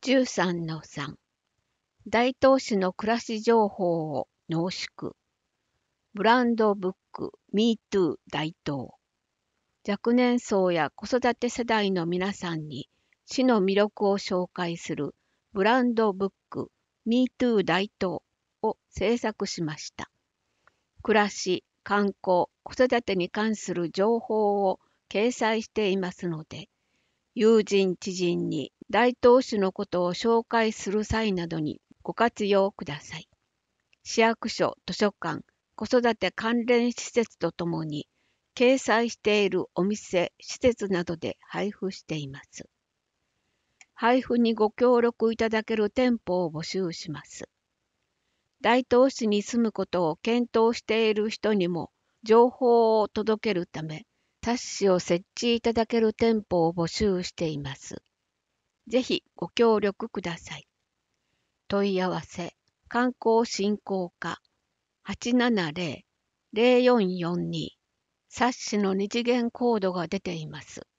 13-3 大東市の暮らし情報を濃縮ブランドブック MeToo 大東若年層や子育て世代の皆さんに市の魅力を紹介するブランドブック MeToo 大東を制作しました。暮らし、観光、子育てに関する情報を掲載していますので、友人知人に大東市のことを紹介する際などにご活用ください。市役所、図書館、子育て関連施設とともに掲載しているお店、施設などで配布しています。配布にご協力いただける店舗を募集します。大東市に住むことを検討している人にも情報を届けるため、冊子を設置いただける店舗を募集しています。ぜひご協力ください。問い合わせ、観光振興課 870-0442 冊子の二次元コードが出ています。